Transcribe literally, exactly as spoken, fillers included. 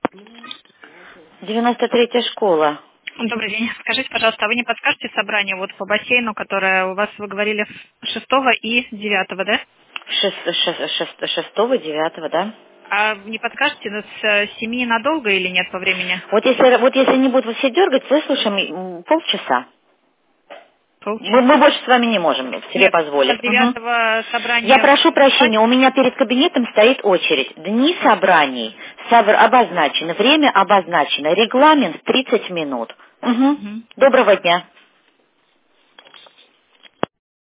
девяносто третья школа. Добрый день. Скажите, пожалуйста, а вы не подскажете собрание вот по бассейну, которое у вас, вы говорили, шестого и девятого, да? Шест- шест- шест- шестого, девятого, да? А не подскажете, ну, с семи надолго или нет по времени? Вот если, вот если не будут все дергать, выслушаем м, полчаса. Мы, мы Полчаса. больше с вами не можем себе Нет, позволить. с Мгм. девятого Я собрания прошу прощения, у меня перед кабинетом стоит очередь. Дни собраний совр- обозначены, время обозначено, регламент тридцать минут. Мгм. Мгм. Доброго дня.